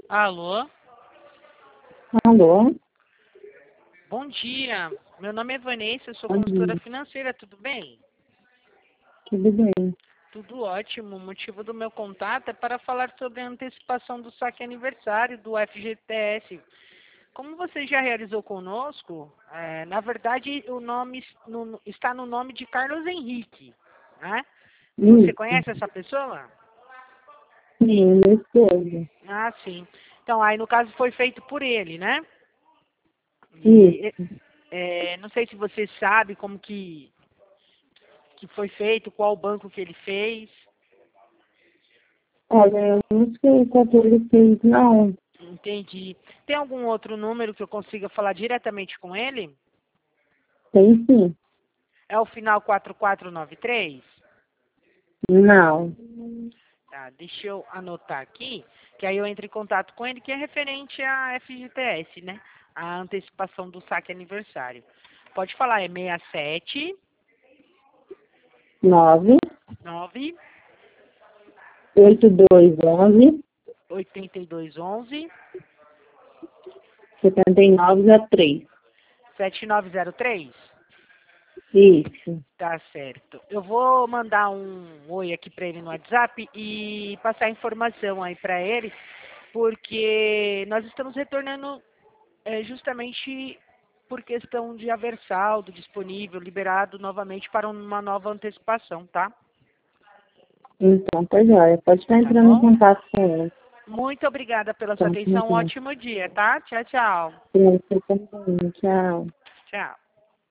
Alô, Alô, bom dia. Meu nome é Vanessa, eu sou bom consultora dia, financeira, tudo bem? tudo bem? Tudo ótimo. O motivo do meu contato é para falar sobre a antecipação do saque aniversário do FGTS. Como você já realizou conosco, na verdade o nome está no nome de Carlos Henrique, né? Você Isso, conhece essa pessoa? sim, meu esposo. Ah, sim. Então, aí no caso foi feito por ele, né? E Isso. não sei se você sabe como que foi feito, qual banco que ele fez. Olha, eu não sei qual que ele fez, não. Entendi. Tem algum outro número que eu consiga falar diretamente com ele? Tem sim. É o final 4493? Não. Tá, deixa eu anotar aqui, que aí eu entro em contato com ele, que é referente à FGTS, né? A antecipação do saque aniversário. Pode falar, é 67 9, 9 8211, 8211 7903. 7903. Isso. Tá certo. Eu vou mandar um oi aqui para ele no WhatsApp e passar a informação aí para ele, porque nós estamos retornando justamente por questão de haver saldo disponível, liberado novamente para uma nova antecipação, tá? Então, tá joia. Pode estar Tá entrando em bom? contato com ele. Muito obrigada pela sua Então, atenção. Um ótimo dia, tá? Tchau, tchau. você também. Tchau. Tchau.